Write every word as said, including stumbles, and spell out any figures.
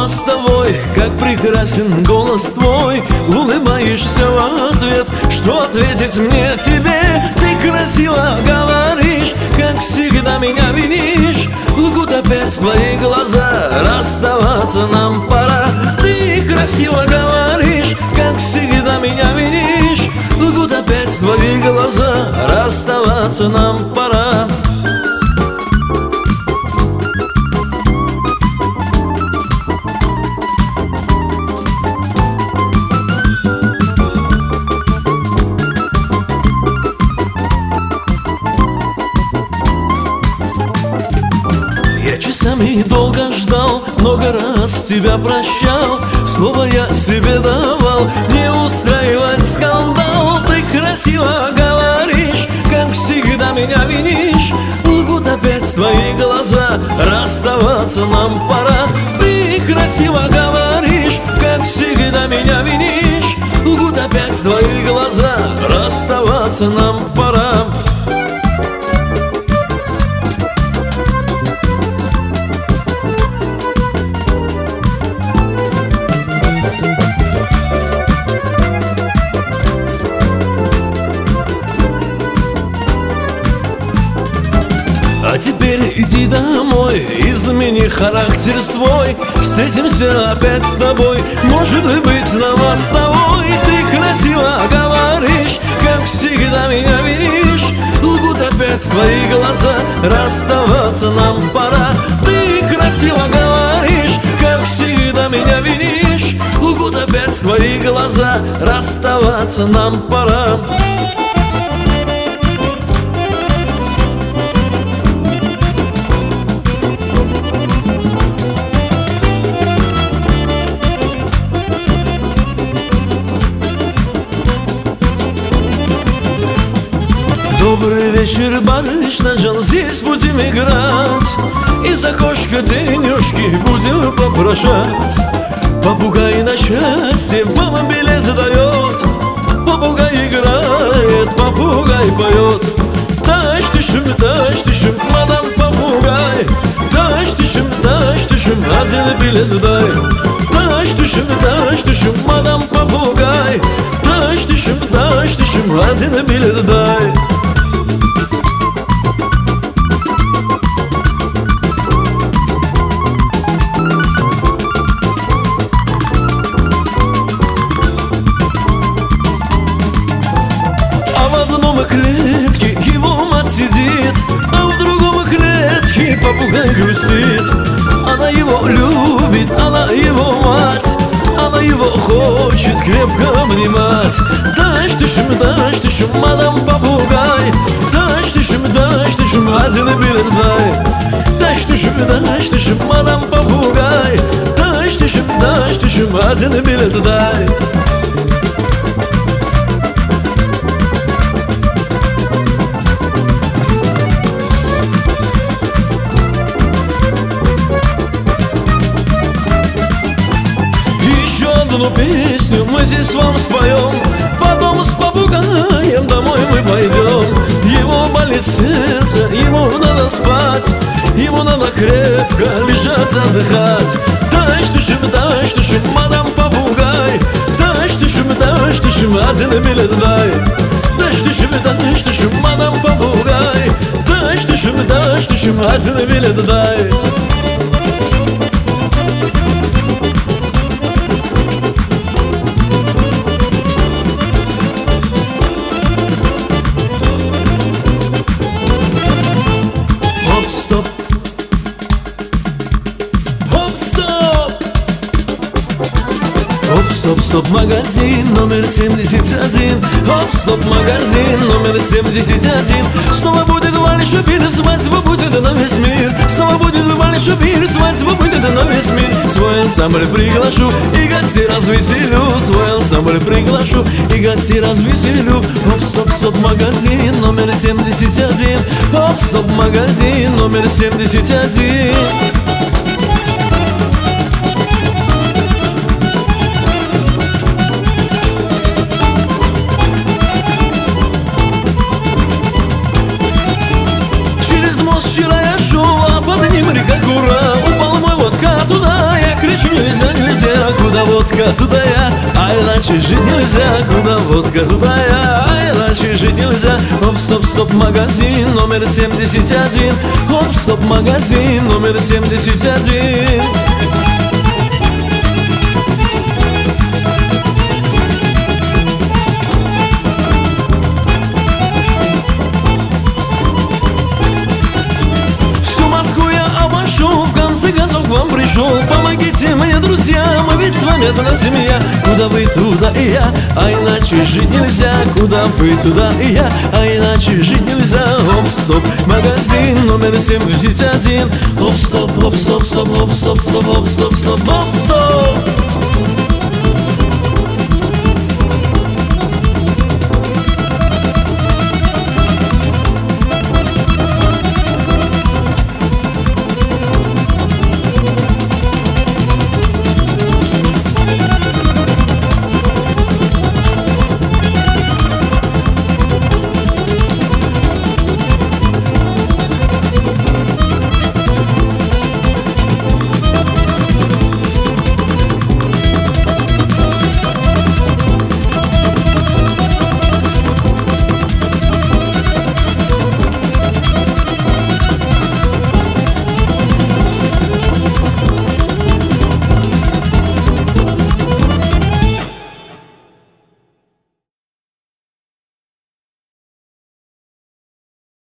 мостовой, как прекрасен голос твой. Улыбаешься в ответ, что ответить мне тебе? Ты красиво говоришь, как всегда меня винишь. Лгут опять твои глаза, расставаться нам пора. Ты красиво говоришь, как всегда меня винишь. Лгут опять твои глаза, расставаться нам пора. Часами долго ждал, много раз тебя прощал. Слово я себе давал, не устраивать скандал. Ты красиво говоришь, как всегда меня винишь. Лгут опять твои глаза, расставаться нам пора. Ты красиво говоришь, как всегда меня винишь. Лгут опять твои глаза, расставаться нам пора. А теперь иди домой, измени характер свой. Встретимся опять с тобой, может быть, на мостовой. Ты красиво говоришь, как всегда меня винишь. Лгут опять твои глаза, расставаться нам пора. Ты красиво говоришь, как всегда меня винишь. Лгут опять твои глаза, расставаться нам пора. Добрый вечер, барышня, Жан, здесь будем играть. Из окошка денежки будем попрошать. Попугай на счастье вам билет дает. Попугай играет, попугай поет. Тащ ты шум, тащ ты шум, мадам попугай. Тащ ты шум, тащ ты шум, один билет дай. Тащ ты шум, тащ ты шум, мадам попугай. Тащ ты шум, тащ ты шум, один билет дай. Клетке его мать сидит, а в другом клетке попугай грустит. Она его любит, она его мать, она его хочет крепко обнимать. Тащ ты шум, тащ ты шум, мадам попугай. Тащ ты шум, тащ ты шум, один билет дай. Тащ ты шум, тащ ты шум, мадам попугай. Тащ ты шум, тащ ты шум, один билет дай. Одну песню мы здесь вам споем, потом с попугаем домой мы пойдем. Его болит сердце, ему надо спать, ему надо крепко лежать, отдыхать. Тащ ты шум, тащ ты шум, мадам попугай. Тащ ты шум, тащ ты шум, один билет дай. Тащ ты шум, тащ ты шум, мадам попугай. Тащ ты шум, тащ ты шум, один билет дай. Стоп, стоп, магазин номер семьдесят один. Оп, стоп, магазин номер семьдесят один. Снова будет большой пир, свадьба будет на весь мир. Снова будет большой пир, свадьба будет на весь мир. Свой ансамбль приглашу и гостей развеселю. Свой ансамбль приглашу и гостей развеселю. Оп, стоп, стоп, магазин номер семьдесят один. Оп, стоп, магазин номер семьдесят один. Вчера я шел, а под ним река Кура. Упал мой водка туда, я кричу, нельзя. Куда водка, туда я, а иначе жить нельзя. Куда водка, туда я, а иначе жить нельзя. Оп, стоп, стоп, магазин номер семьдесят один. Оп, стоп, магазин номер семьдесят один. В конце концов к вам пришел. Помогите мне, друзья, мы ведь с вами одна семья. Куда вы, туда и я, а иначе жить нельзя. Куда вы, туда и я, а иначе жить нельзя. Оп, стоп, магазин номер семьдесят один. Оп, стоп, оп, стоп, стоп, оп, стоп, стоп, оп, стоп, стоп, оп, стоп.